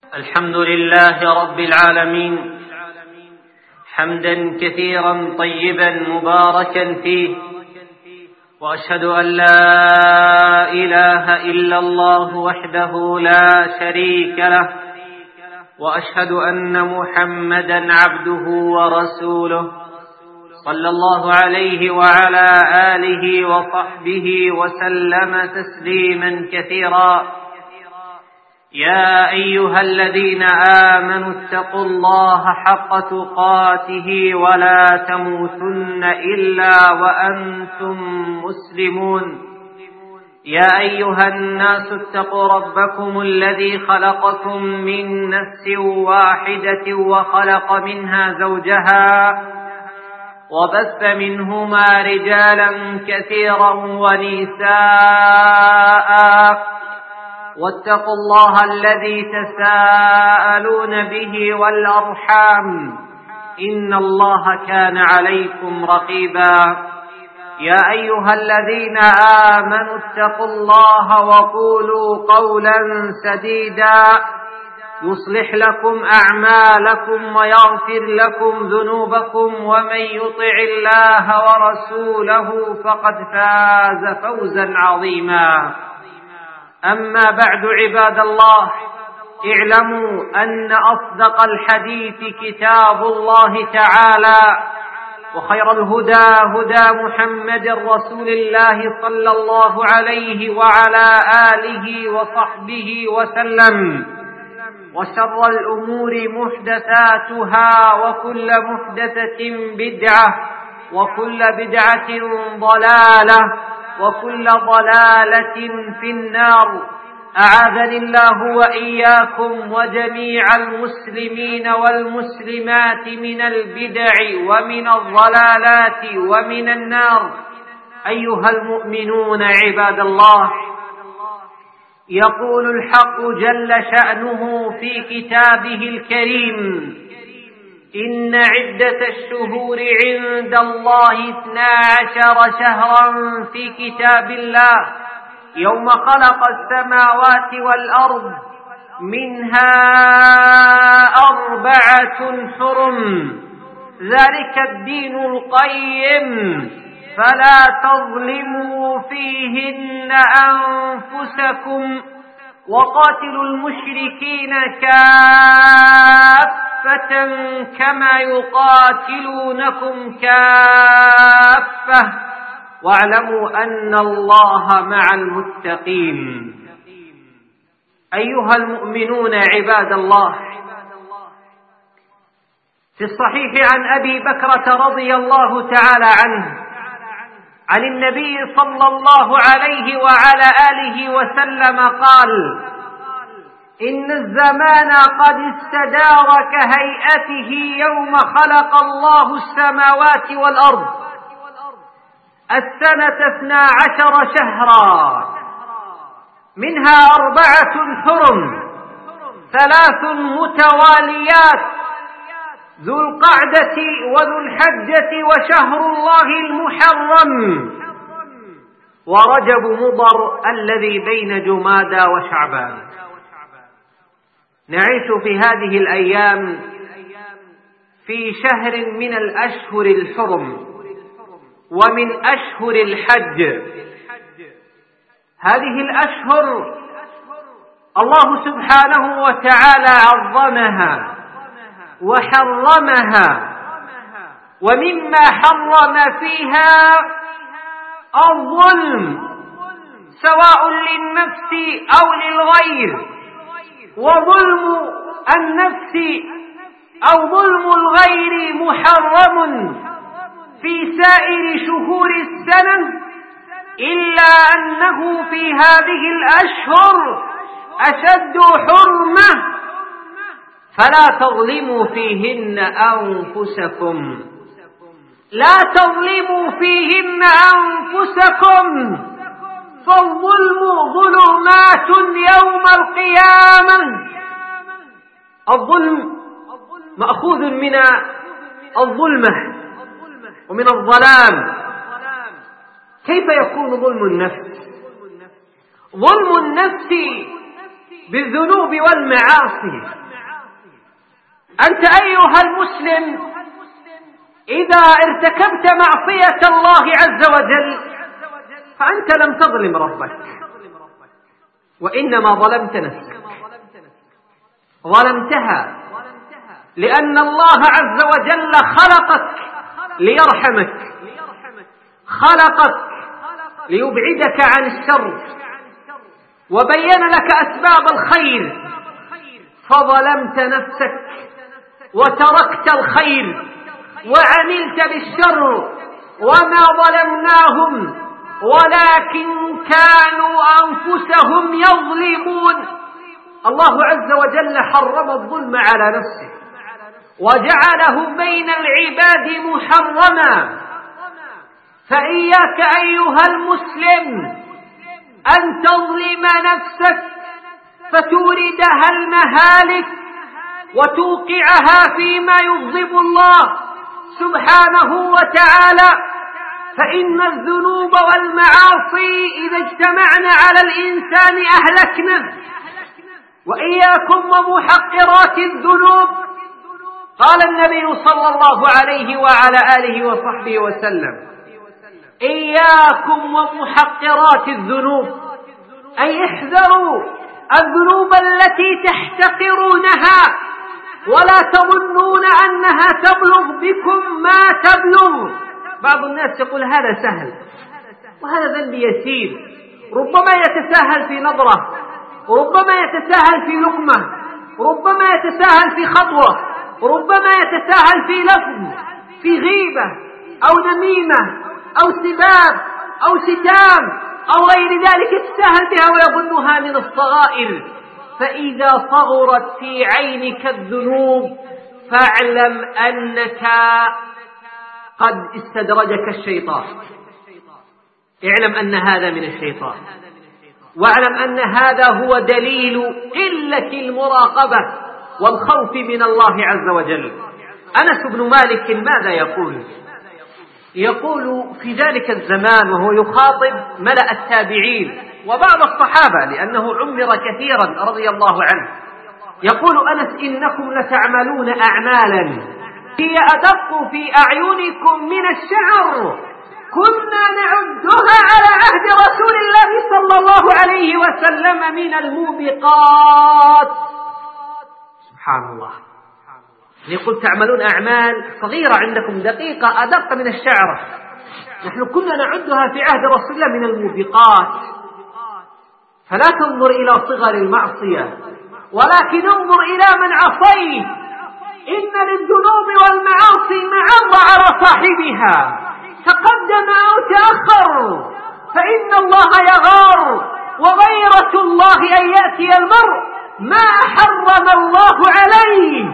الحمد لله رب العالمين، حمدا كثيرا طيبا مباركا فيه، وأشهد أن لا إله إلا الله وحده لا شريك له، وأشهد أن محمدا عبده ورسوله، صلى الله عليه وعلى آله وصحبه وسلم تسليما كثيرا. يا أيها الذين آمنوا اتقوا الله حق تقاته ولا تموتن إلا وأنتم مسلمون. يا أيها الناس اتقوا ربكم الذي خلقكم من نفس واحدة وخلق منها زوجها وبث منهما رجالا كثيرا ونساء، واتقوا الله الذي تساءلون به والأرحام، إن الله كان عليكم رقيبا. يا أيها الذين آمنوا اتقوا الله وقولوا قولا سديدا يصلح لكم أعمالكم ويغفر لكم ذنوبكم، ومن يطع الله ورسوله فقد فاز فوزا عظيما. أما بعد، عباد الله، اعلموا أن أصدق الحديث كتاب الله تعالى، وخير الهدى هدى محمد رسول الله صلى الله عليه وعلى آله وصحبه وسلم، وشر الأمور محدثاتها، وكل محدثة بدعة، وكل بدعة ضلالة، وكل ضلالة في النار. أعاذني الله وإياكم وجميع المسلمين والمسلمات من البدع ومن الضلالات ومن النار. أيها المؤمنون عباد الله، يقول الحق جل شأنه في كتابه الكريم: إن عدة الشهور عند الله 12 شهرا في كتاب الله يوم خلق السماوات والأرض، منها 4 حرم، ذلك الدين القيم، فلا تظلموا فيهن أنفسكم، وقاتلوا المشركين كافة كما يقاتلونكم كافة، واعلموا أن الله مع المتقين. أيها المؤمنون عباد الله، في الصحيح عن أبي بكرة رضي الله تعالى عنه عن النبي صلى الله عليه وعلى آله وسلم قال: إن الزمان قد استدار كهيئته يوم خلق الله السماوات والأرض، السنة 12 شهرا، منها 4 حرم، 3 متواليات، ذو القعدة وذو الحجة وشهر الله المحرم ورجب مضر الذي بين جمادى وشعبان. نعيش في هذه الأيام في شهر من الأشهر الحرم ومن أشهر الحج. هذه الأشهر الله سبحانه وتعالى عظمها وحرمها، ومما حرم فيها الظلم، سواء للنفس أو للغير، وظلم النفس أو ظلم الغير محرم في سائر شهور السنة، إلا أنه في هذه الأشهر أشد حرمة، فلا تظلموا فيهن أنفسكم، لا تظلموا فيهن أنفسكم، فالظلم ظلمات يوم القيامة. الظلم مأخوذ من الظلمة ومن الظلام. كيف يكون ظلم النفس؟ ظلم النفس بالذنوب والمعاصي. أنت أيها المسلم إذا ارتكبت معصية الله عز وجل فأنت لم تظلم ربك، وإنما ظلمت نفسك، ظلمتها، لأن الله عز وجل خلقك ليرحمك، خلقك ليبعدك عن الشر، وبين لك أسباب الخير، فظلمت نفسك وتركت الخير وعملت بالشر. وما ظلمناهم ولكن كانوا أنفسهم يظلمون. الله عز وجل حرم الظلم على نفسه وجعله بين العباد محرما، فإياك أيها المسلم أن تظلم نفسك فتوردها المهالك وتوقعها فيما يغضب الله سبحانه وتعالى، فإن الذنوب والمعاصي إذا اجتمعنا على الإنسان أهلكنا. وإياكم ومحقرات الذنوب. قال النبي صلى الله عليه وعلى آله وصحبه وسلم: إياكم ومحقرات الذنوب، أي احذروا الذنوب التي تحتقرونها ولا تظنون أنها تبلغ بكم ما تبلغ. بعض الناس يقول هذا سهل وهذا ذنب يسير، ربما يتساهل في نظرة، ربما يتساهل في لقمة، ربما يتساهل في خطوة، ربما يتساهل في لفظ، في غيبة أو نميمة أو سباب أو شتام أو غير ذلك، يتساهل بها ويظنها من الصغائر. فإذا صغرت في عينك الذنوب فاعلم أنك قد استدرجك الشيطان، اعلم أن هذا من الشيطان، واعلم أن هذا هو دليل قلة المراقبة والخوف من الله عز وجل. أنس بن مالك ماذا يقول؟ يقول في ذلك الزمان وهو يخاطب ملأ التابعين وبعض الصحابة لأنه عمر كثيرا رضي الله عنه، يقول أنس: إنكم لتعملون أعمالا هي أدق في أعينكم من الشعر، كنا نعدها على عهد رسول الله صلى الله عليه وسلم من الموبقات. سبحان الله، يقول تعملون أعمال صغيرة عندكم دقيقة أدق من الشعر، نحن كنا نعدها في عهد رسول الله من الموبقات. فلا تنظر إلى صغر المعصية ولكن انظر إلى من عصيت. إن للذنوب والمعاصي معاض على صاحبها، تقدم أو تأخر، فإن الله يغار، وغيرة الله أن يأتي المرء ما حرم الله عليه.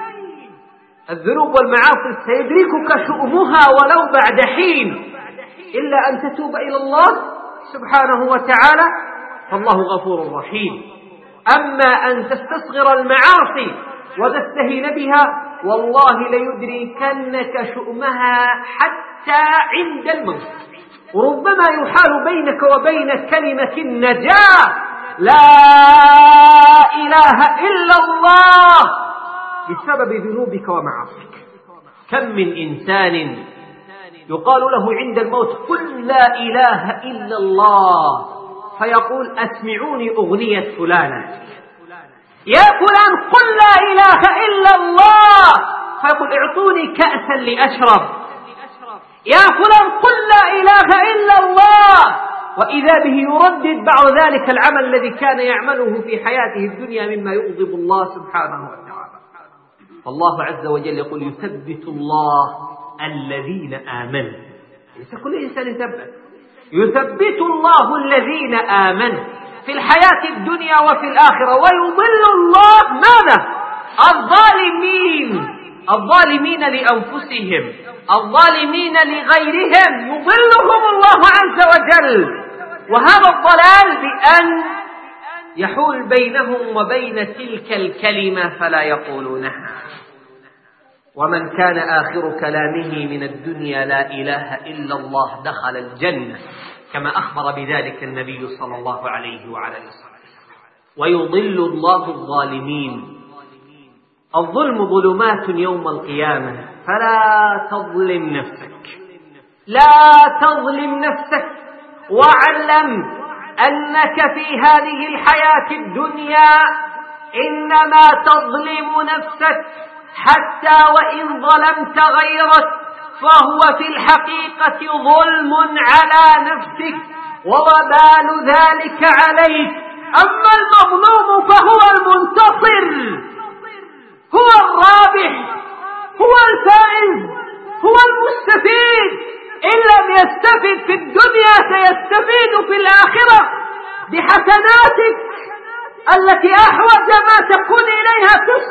الذنوب والمعاصي سيدركك شؤمها ولو بعد حين، إلا أن تتوب إلى الله سبحانه وتعالى فالله غفور رحيم. أما أن تستصغر المعاصي وتستهين بها والله ليدركنك شؤمها حتى عند الموت، وربما يحال بينك وبين كلمة النجاة لا إله إلا الله بسبب ذنوبك ومعاصيك. كم من إنسان يقال له عند الموت: قل لا إله إلا الله، فيقول: أسمعوني أغنية فلانة. يا فلان قل لا إله إلا الله، فيقول: اعطوني كأسا لأشرب. يا فلان قل لا إله إلا الله، وإذا به يردد بعد ذلك العمل الذي كان يعمله في حياته الدنيا مما يغضب الله سبحانه وتعالى. فالله عز وجل يقول: يثبت الله الذين آمنوا. ليس كل إنسان يثبت، يثبت الله الذين آمنوا في الحياة الدنيا وفي الآخرة، ويضل الله ماذا؟ الظالمين لأنفسهم، الظالمين لغيرهم، يضلهم الله عز وجل. وهذا الضلال بأن يحول بينهم وبين تلك الكلمة فلا يقولونها. ومن كان آخر كلامه من الدنيا لا إله إلا الله دخل الجنة، كما أخبر بذلك النبي صلى الله عليه وعلى آله وسلم. ويضل الله الظالمين. الظلم ظلمات يوم القيامة، فلا تظلم نفسك، لا تظلم نفسك، واعلم أنك في هذه الحياة الدنيا إنما تظلم نفسك، حتى وإن ظلمت غيرك فهو في الحقيقة ظلم على نفسك ووبال ذلك عليك. أما المظلوم فهو المنتصر، هو الرابح، هو الفائز، هو المستفيد. إن لم يستفد في الدنيا سيستفيد في الآخرة بحسناتك التي أحوج ما تكون إليها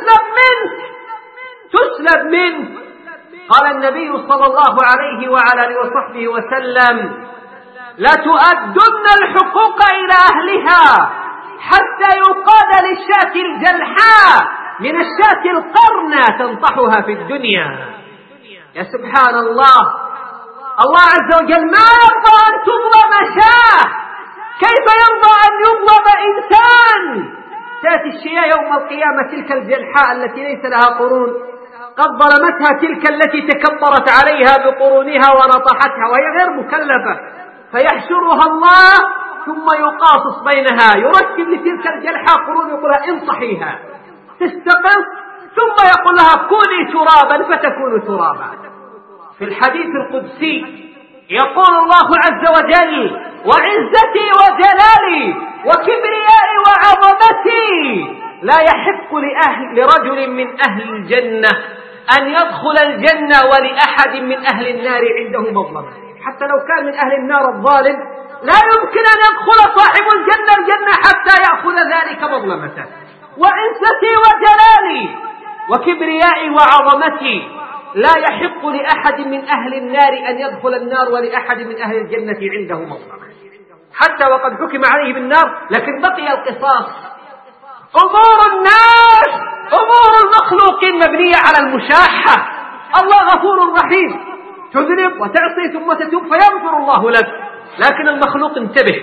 تسلب منك. قال النبي صلى الله عليه وعلى آله وصحبه وسلم: لتؤدن الحقوق إلى أهلها حتى يقاد للشاة الجلحاء من الشاة القرنى تنطحها في الدنيا. يا سبحان الله، الله عز وجل ما يرضى أن تظلم شاة، كيف يرضى أن يظلم إنسان؟ تأتي الشياء يوم القيامة تلك الجلحاء التي ليس لها قرون، قد ظلمتها تلك التي تكبرت عليها بقرونها ونطحتها وهي غير مكلفة، فيحشرها الله ثم يقاصص بينها، يركب لتلك الجلحاء قرون، يقول لها انطحيها، تستقر، ثم يقول لها كوني ترابا فتكون ترابا. في الحديث القدسي يقول الله عز وجل: وعزتي وجلالي وكبريائي وعظمتي لا يحق لرجل من أهل الجنة أن يدخل الجنة ولأحد من أهل النار عنده مظلمة. حتى لو كان من أهل النار الظالم لا يمكن أن يدخل صاحب الجنة حتى يأخذ ذلك مظلمته. وعزتي وجلالي وكبريائي وعظمتي لا يحق لأحد من أهل النار أن يدخل النار ولأحد من أهل الجنة عنده مظلمة، حتى وقد حكم عليه بالنار لكن بقي القصاص. أمور الناس، أمور المخلوقين مبنية على المشاحة. الله غفور رحيم، تذنب وتعصي ثم تتوب فيغفر الله لك، لكن المخلوق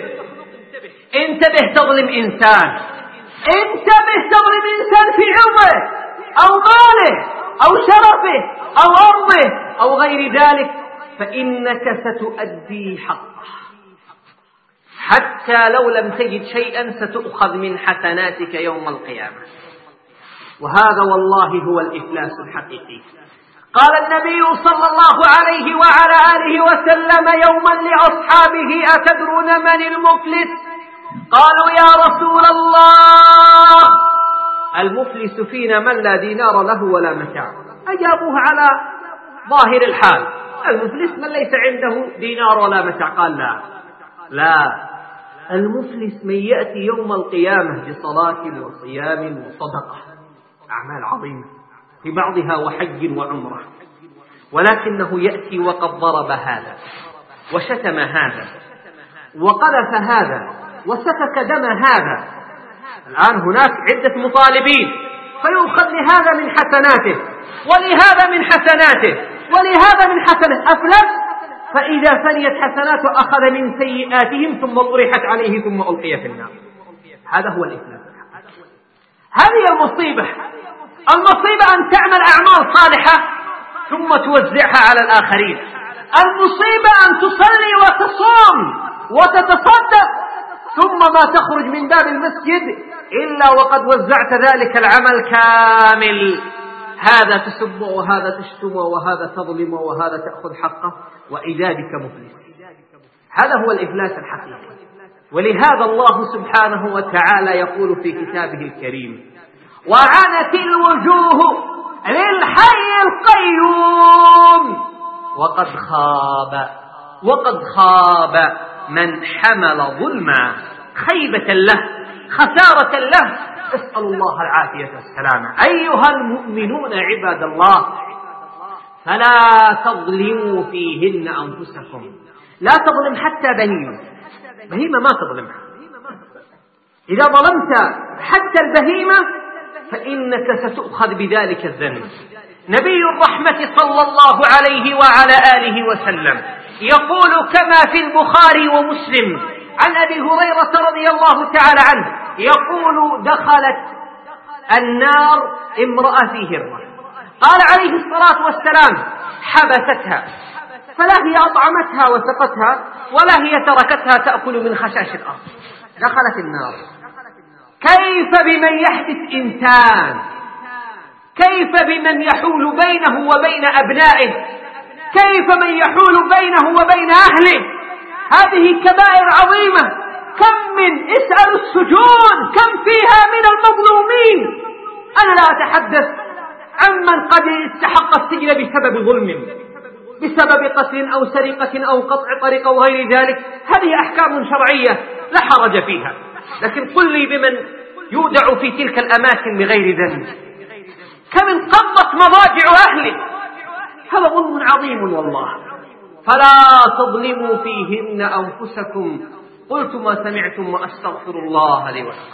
انتبه تظلم إنسان، تظلم إنسان في عرضه أو ماله أو شرفه أو أرضه أو غير ذلك، فإنك ستؤدي حقه، حتى لو لم تجد شيئا ستؤخذ من حسناتك يوم القيامة. وهذا والله هو الإفلاس الحقيقي. قال النبي صلى الله عليه وعلى آله وسلم يوما لأصحابه: أتدرون من المفلس؟ قالوا: يا رسول الله، المفلس فينا من لا دينار له ولا متاع. أجابوه على ظاهر الحال: المفلس من ليس عنده دينار ولا متاع. قال: لا، المفلس من يأتي يوم القيامة بصلاة وصيام وصدقة، أعمال عظيمة في بعضها وحج وعمرة، ولكنه يأتي وقد ضرب هذا وشتم هذا وقذف هذا وسفك دم هذا. الآن هناك عدة مطالبين، فيؤخذ لهذا من حسناته ولهذا من حسناته ولهذا من حسناته، أفلس. فإذا فنيت حسناته أخذ من سيئاتهم ثم طرحت عليه ثم ألقي في النار. هذا هو الإفلاس. هذه المصيبة أن تعمل أعمال صالحة ثم توزعها على الآخرين. المصيبة أن تصلي وتصوم وتتصدق ثم ما تخرج من باب المسجد إلا وقد وزعت ذلك العمل كامل. هذا تسب وهذا تشتم وهذا تظلم وهذا تأخذ حقه، وإذا بك مفلس. هذا هو الإفلاس الحقيقي. ولهذا الله سبحانه وتعالى يقول في كتابه الكريم: وعنت الوجوه للحي القيوم وقد خاب من حمل ظلما. خيبة له، خسارة له، اسأل الله العافية والسلامة. أيها المؤمنون عباد الله، فلا تظلموا فيهن أنفسكم. لا تظلم حتى بهيمة ما تظلمها. إذا ظلمت حتى البهيمة فإنك ستؤخذ بذلك الذنب. نبي الرحمة صلى الله عليه وعلى آله وسلم يقول كما في البخاري ومسلم عن أبي هريرة رضي الله تعالى عنه يقول دخلت النار امرأة في هرة، قال عليه الصلاة والسلام حبستها، فلا هي أطعمتها وسقتها ولا هي تركتها تأكل من خشاش الأرض، دخلت النار. كيف بمن يحبس إنسان؟ كيف بمن يحول بينه وبين أبنائه؟ كيف من يحول بينه وبين أهله؟ هذه كبائر عظيمة. كم من اسألوا السجون كم فيها من المظلومين. أنا لا أتحدث عمن قد استحق السجن بسبب ظلم، بسبب قتل أو سرقة أو قطع طريق أو غير ذلك، هذه أحكام شرعية لا حرج فيها. لكن قل لي بمن يودع في تلك الأماكن بغير ذنب، كم انقضت مضاجع أهله، هذا ظلم عظيم والله. فلا تظلموا فيهن أنفسكم. قلت ما سمعتم وأستغفر الله لي ولكم.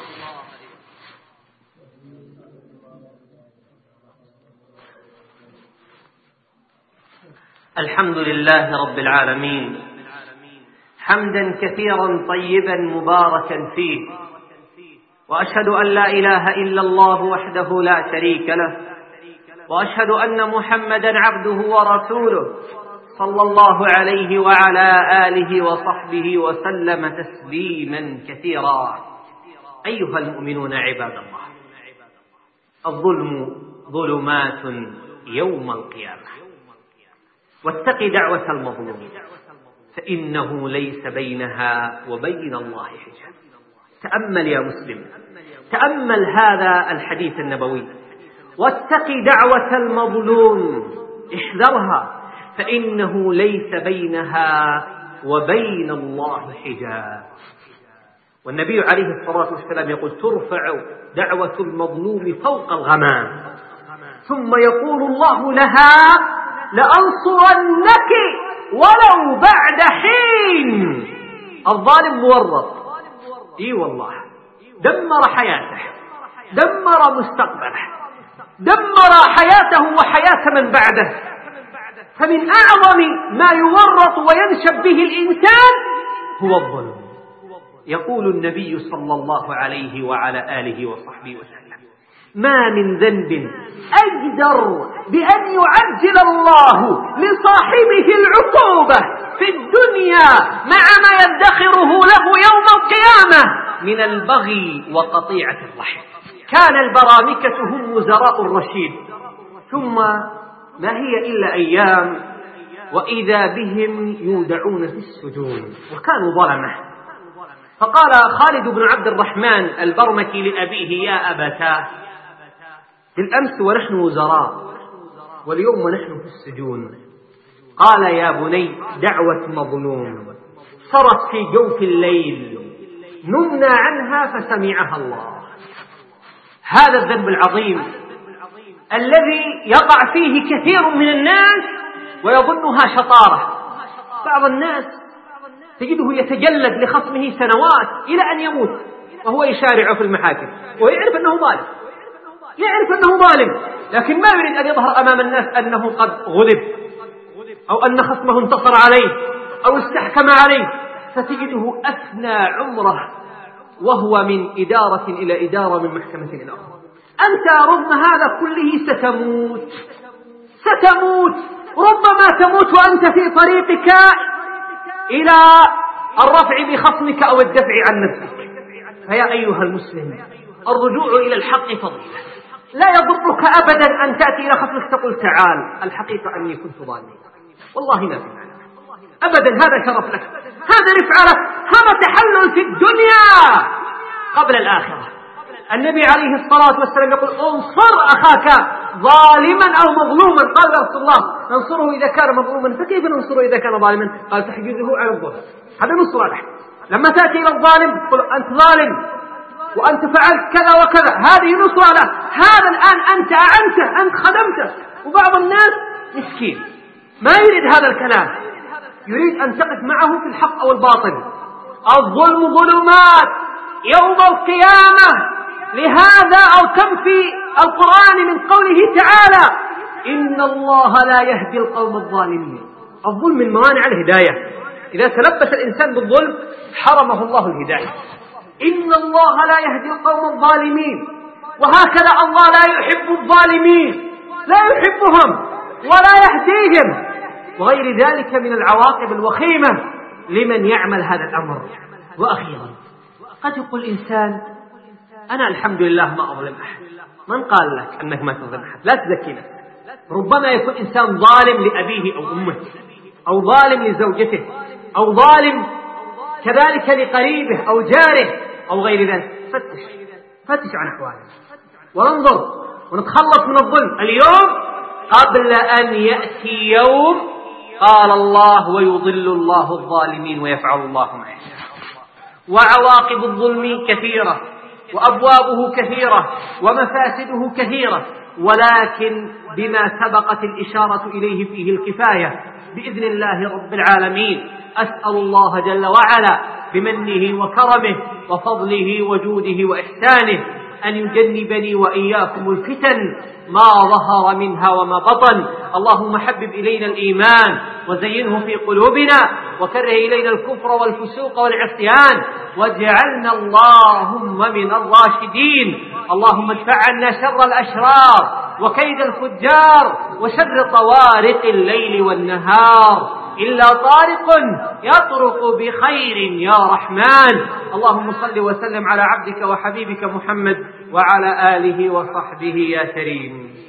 الحمد لله رب العالمين، حمدا كثيرا طيبا مباركا فيه، وأشهد أن لا إله إلا الله وحده لا شريك له، وأشهد أن محمدا عبده ورسوله صلى الله عليه وعلى آله وصحبه وسلم تسليما كثيرا. أيها المؤمنون عباد الله، الظلم ظلمات يوم القيامة، واتق دعوة المظلوم فإنه ليس بينها وبين الله حجاب. تأمل يا مسلم، تأمل هذا الحديث النبوي، واتق دعوة المظلوم، احذرها فإنه ليس بينها وبين الله حجاب. والنبي عليه الصلاة والسلام يقول ترفع دعوة المظلوم فوق الغمام، ثم يقول الله لها لأنصرنك ولو بعد حين. الظالم مورط، اي والله، دمر حياته، دمر مستقبله، دمر حياته وحياة من بعده. فمن أعظم ما يورط وينشب به الإنسان هو الظلم. يقول النبي صلى الله عليه وعلى آله وصحبه وسلم ما من ذنب أجدر بأن يعجل الله لصاحبه العقوبة في الدنيا مع ما يدخره له يوم القيامة من البغي وقطيعة الرحم. كان البرامكة هم وزراء الرشيد، ثم ما هي إلا أيام وإذا بهم يودعون في السجون، وكانوا ظلمة. فقال خالد بن عبد الرحمن البرمكي لأبيه يا أبتاه، بالأمس ونحن وزراء واليوم نحن في السجون. قال يا بني دعوة مظلوم صرت في جوف الليل نمنا عنها فسمعها الله. هذا الذنب العظيم الذي يقع فيه كثير من الناس ويظنها شطارة. بعض الناس تجده يتجلد لخصمه سنوات إلى أن يموت وهو يشارع في المحاكم ويعرف أنه ظالم، يعرف أنه ظالم، لكن ما يريد أن يظهر أمام الناس أنه قد غلب أو أن خصمه انتصر عليه أو استحكم عليه، فتجده أثنى عمره وهو من إدارة إلى إدارة، من محكمة إلى أخرى. أنت رغم هذا كله ستموت، ربما تموت وأنت في طريقك إلى الرفع بخصمك أو الدفع عن نفسك. فيا أيها المسلم، الرجوع إلى الحق فضيلة. لا يضرك أبدا أن تأتي إلى خصمك تقول تعال الحقيقة أني كنت ظالما، والله ما في معنى أبدا، هذا شرف لك، هذا رفع لك، هذا تحلل في الدنيا قبل الآخرة. النبي عليه الصلاة والسلام يقول انصر أخاك ظالما أو مظلوما. قال رسول الله ننصره إذا كان مظلوما، فكيف ننصره إذا كان ظالما؟ قال تحجزه على الظلم، هذا نصر له. لما تأتي إلى الظالم قل أنت ظالم وأنت فعلت كذا وكذا، هذه نصر له. هذا الآن أنت أعنته، أنت خدمته. وبعض الناس مسكين ما يريد هذا الكلام، يريد أن تقف معه في الحق أو الباطل. الظلم ظلمات يوم القيامة. لهذا أو كم في القرآن من قوله تعالى إن الله لا يهدي القوم الظالمين. الظلم من موانع الهداية، إذا تلبس الإنسان بالظلم حرمه الله الهداية. إن الله لا يهدي القوم الظالمين، وهكذا الله لا يحب الظالمين، لا يحبهم ولا يهديهم، وغير ذلك من العواقب الوخيمة لمن يعمل هذا الأمر. وأخيرا قد يقول الإنسان أنا الحمد لله ما أظلم أحد. من قال لك أنك ما تظلم أحد؟ لا تزكي نفسك. ربما يكون إنسان ظالم لأبيه أو أمه، أو ظالم لزوجته، أو ظالم كذلك لقريبه أو جاره أو غير ذلك. فتش عن أحواله وننظر ونتخلص من الظلم اليوم قبل أن يأتي يوم قال الله ويضل الله الظالمين ويفعل الله ما يشاء. وعواقب الظلم كثيرة، وأبوابه كثيرة، ومفاسده كثيرة، ولكن بما سبقت الإشارة إليه فيه الكفاية بإذن الله رب العالمين. أسأل الله جل وعلا بمنه وكرمه وفضله وجوده وإحسانه أن يجنبني وإياكم الفتن ما ظهر منها وما بطن. اللهم حبب إلينا الإيمان وزينه في قلوبنا، وكره إلينا الكفر والفسوق والعصيان، واجعلنا اللهم من الراشدين. اللهم ادفع عنا شر الأشرار وكيد الفجار وشر طوارق الليل والنهار، إلا طارق يطرق بخير يا رحمن. اللهم صل وسلم على عبدك وحبيبك محمد وعلى آله وصحبه يا كريم.